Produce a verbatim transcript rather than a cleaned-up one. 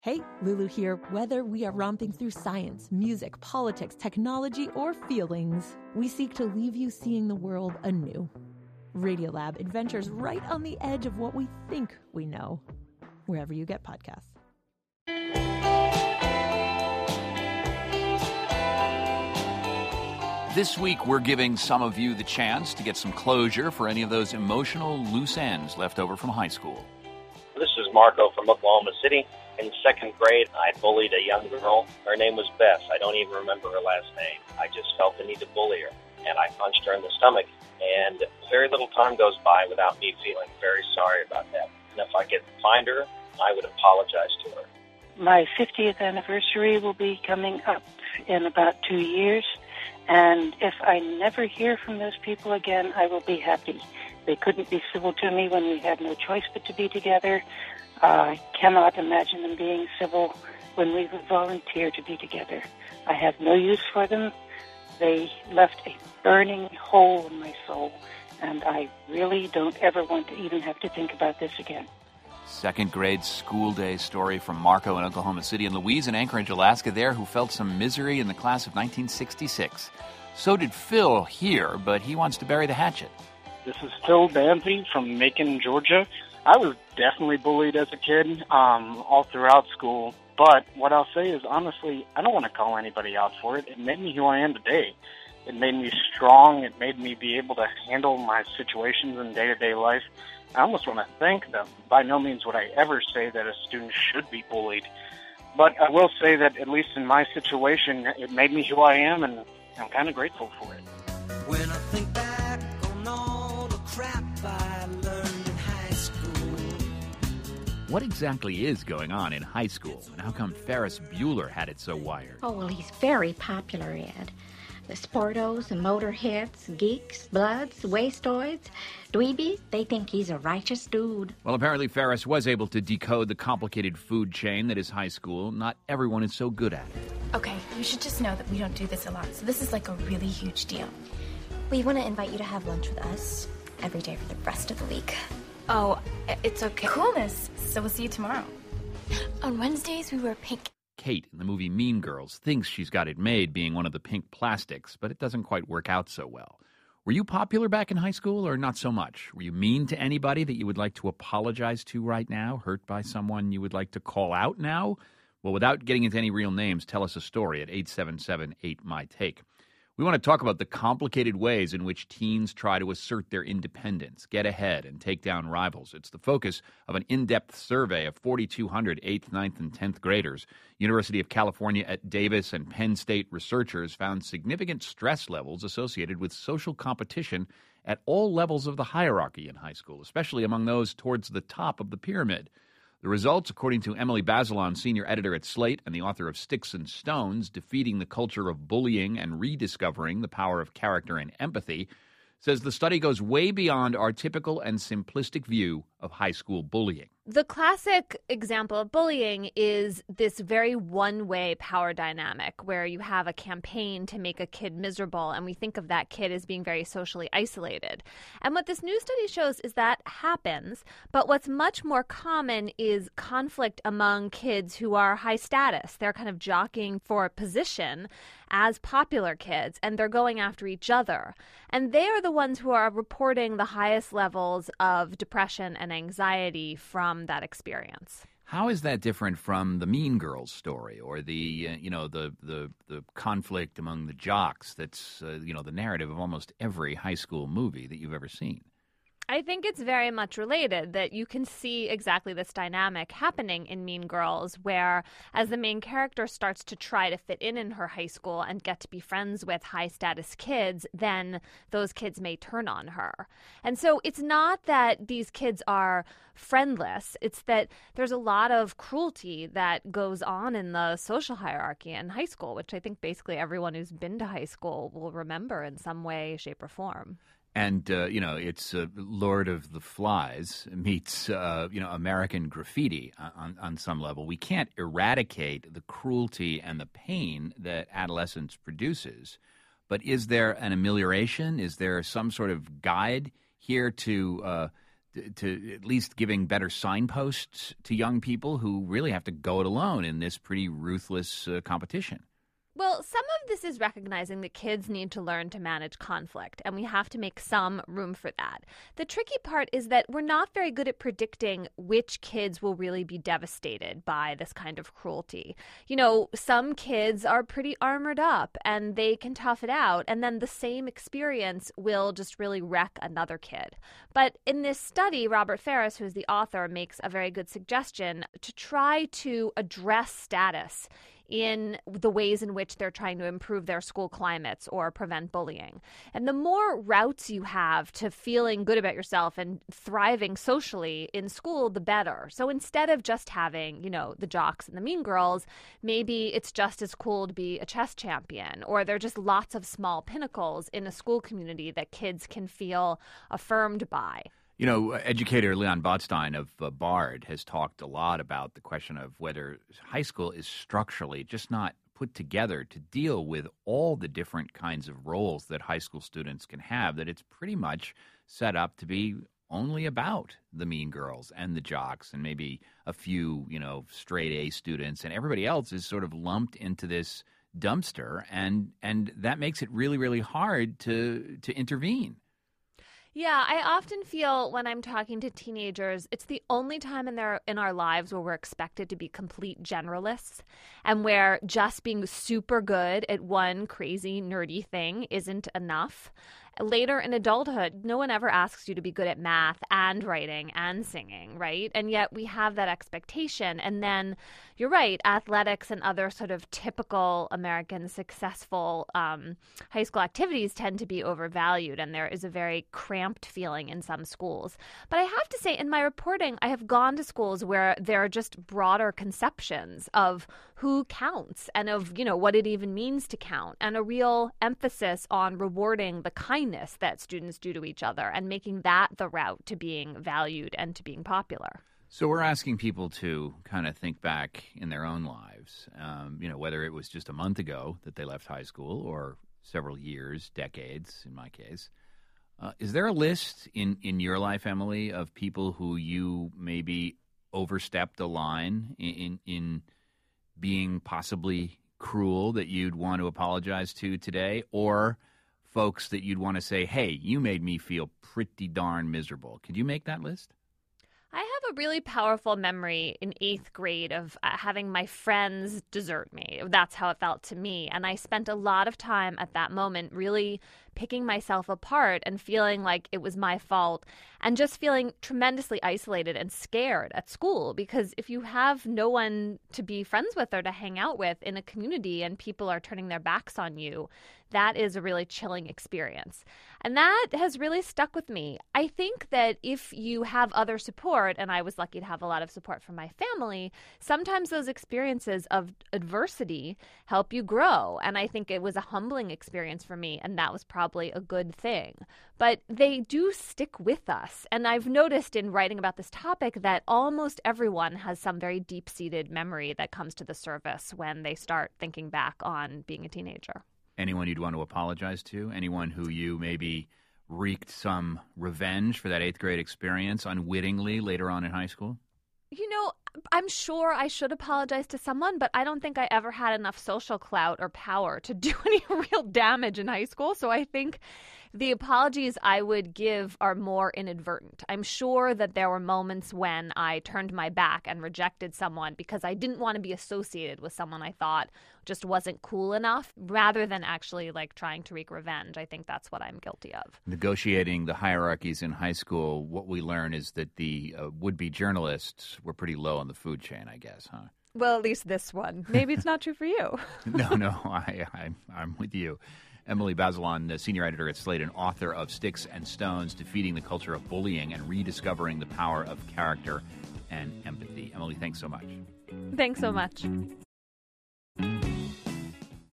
Hey, Lulu here. Whether we are romping through science, music, politics, technology, or feelings, we seek to leave you seeing the world anew. Radiolab adventures right on the edge of what we think we know, wherever you get podcasts. This week, we're giving some of you the chance to get some closure for any of those emotional loose ends left over from high school. This is Marco from Oklahoma City. In second grade, I bullied a young girl. Her name was Beth. I don't even remember her last name. I just felt the need to bully her, and I punched her in the stomach. And very little time goes by without me feeling very sorry about that. And if I could find her, I would apologize to her. My fiftieth anniversary will be coming up in about two years. And if I never hear from those people again, I will be happy. They couldn't be civil to me when we had no choice but to be together. I uh, cannot imagine them being civil when we would volunteer to be together. I have no use for them. They left a burning hole in my soul, and I really don't ever want to even have to think about this again. Second grade school day story from Marco in Oklahoma City, and Louise in Anchorage, Alaska there, who felt some misery in the class of nineteen sixty-six. So did Phil here, but he wants to bury the hatchet. This is Phil Banfi from Macon, Georgia. I was definitely bullied as a kid, um, all throughout school. But what I'll say is, honestly, I don't want to call anybody out for it. It made me who I am today. It made me strong. It made me be able to handle my situations in day-to-day life. I almost want to thank them. By no means would I ever say that a student should be bullied. But I will say that, at least in my situation, it made me who I am, and I'm kind of grateful for it. When I think back on all the crap I learned in high school. What exactly is going on in high school, and how come Ferris Bueller had it so wired? Oh, well, he's very popular, Ed. The sportos, the motorheads, geeks, bloods, wastoids, dweebies, they think he's a righteous dude. Well, apparently Ferris was able to decode the complicated food chain that is high school. Not everyone is so good at it. Okay, you should just know that we don't do this a lot, so this is like a really huge deal. We want to invite you to have lunch with us every day for the rest of the week. Oh, it's okay. Coolness. So we'll see you tomorrow. On Wednesdays, we wear pink. Kate in the movie Mean Girls thinks she's got it made being one of the pink plastics, but it doesn't quite work out so well. Were you popular back in high school or not so much? Were you mean to anybody that you would like to apologize to right now? Hurt by someone you would like to call out now? Well, without getting into any real names, tell us a story at eight seven seven eight M Y Take. We want to talk about the complicated ways in which teens try to assert their independence, get ahead, and take down rivals. It's the focus of an in-depth survey of forty-two hundred eighth, ninth, and tenth graders. University of California at Davis and Penn State researchers found significant stress levels associated with social competition at all levels of the hierarchy in high school, especially among those towards the top of the pyramid. The results, according to Emily Bazelon, senior editor at Slate and the author of Sticks and Stones, Defeating the Culture of Bullying and Rediscovering the Power of Character and Empathy, says the study goes way beyond our typical and simplistic view of high school bullying. The classic example of bullying is this very one-way power dynamic where you have a campaign to make a kid miserable, and we think of that kid as being very socially isolated. And what this new study shows is that happens, but what's much more common is conflict among kids who are high status. They're kind of jockeying for a position as popular kids, and they're going after each other. And they are the ones who are reporting the highest levels of depression and anxiety from that experience. How is that different from the Mean Girls story or the, uh, you know, the, the the conflict among the jocks that's, uh, you know, the narrative of almost every high school movie that you've ever seen? I think it's very much related, that you can see exactly this dynamic happening in Mean Girls, where as the main character starts to try to fit in in her high school and get to be friends with high-status kids, then those kids may turn on her. And so it's not that these kids are friendless. It's that there's a lot of cruelty that goes on in the social hierarchy in high school, which I think basically everyone who's been to high school will remember in some way, shape, or form. And, uh, you know, it's uh, Lord of the Flies meets, uh, you know, American Graffiti on, on some level. We can't eradicate the cruelty and the pain that adolescence produces. But is there an amelioration? Is there some sort of guide here to uh, to, to at least giving better signposts to young people who really have to go it alone in this pretty ruthless uh, competition? Well, some of this is recognizing that kids need to learn to manage conflict, and we have to make some room for that. The tricky part is that we're not very good at predicting which kids will really be devastated by this kind of cruelty. You know, some kids are pretty armored up and they can tough it out, and then the same experience will just really wreck another kid. But in this study, Robert Ferris, who's the author, makes a very good suggestion to try to address status in the ways in which they're trying to improve their school climates or prevent bullying. And the more routes you have to feeling good about yourself and thriving socially in school, the better. So instead of just having, you know, the jocks and the mean girls, maybe it's just as cool to be a chess champion, or there are just lots of small pinnacles in a school community that kids can feel affirmed by. You know, educator Leon Botstein of uh, Bard has talked a lot about the question of whether high school is structurally just not put together to deal with all the different kinds of roles that high school students can have, that it's pretty much set up to be only about the mean girls and the jocks and maybe a few, you know, straight A students, and everybody else is sort of lumped into this dumpster, and and that makes it really, really hard to to intervene. Yeah, I often feel when I'm talking to teenagers, it's the only time in their in our lives where we're expected to be complete generalists, and where just being super good at one crazy, nerdy thing isn't enough. Later in adulthood, no one ever asks you to be good at math and writing and singing, right? And yet we have that expectation. And then you're right, athletics and other sort of typical American successful um, high school activities tend to be overvalued, and there is a very cramped feeling in some schools. But I have to say, in my reporting, I have gone to schools where there are just broader conceptions of who counts and of, you know, what it even means to count, and a real emphasis on rewarding the kindness that students do to each other and making that the route to being valued and to being popular. So we're asking people to kind of think back in their own lives, um, you know, whether it was just a month ago that they left high school or several years, decades in my case. Uh, is there a list in, in your life, Emily, of people who you maybe overstepped a line in, in, in being possibly cruel that you'd want to apologize to today, or folks that you'd want to say, hey, you made me feel pretty darn miserable? Could you make that list? I have a really powerful memory in eighth grade of uh, having my friends desert me. That's how it felt to me. And I spent a lot of time at that moment really picking myself apart and feeling like it was my fault, and just feeling tremendously isolated and scared at school, because if you have no one to be friends with or to hang out with in a community and people are turning their backs on you, that is a really chilling experience. And that has really stuck with me. I think that if you have other support, and I was lucky to have a lot of support from my family, sometimes those experiences of adversity help you grow. And I think it was a humbling experience for me, and that was probably a good thing. But they do stick with us. And I've noticed in writing about this topic that almost everyone has some very deep-seated memory that comes to the surface when they start thinking back on being a teenager. Anyone you'd want to apologize to? Anyone who you maybe wreaked some revenge for that eighth grade experience unwittingly later on in high school? You know, I'm sure I should apologize to someone, but I don't think I ever had enough social clout or power to do any real damage in high school. So I think the apologies I would give are more inadvertent. I'm sure that there were moments when I turned my back and rejected someone because I didn't want to be associated with someone I thought just wasn't cool enough, rather than actually like trying to wreak revenge. I think that's what I'm guilty of. Negotiating the hierarchies in high school, what we learn is that the uh, would-be journalists were pretty low on the food chain, I guess, huh? Well, at least this one. Maybe it's not true for you. no, no, I, I, I'm with you. Emily Bazelon, senior editor at Slate and author of Sticks and Stones, Defeating the Culture of Bullying and Rediscovering the Power of Character and Empathy. Emily, thanks so much. Thanks so much.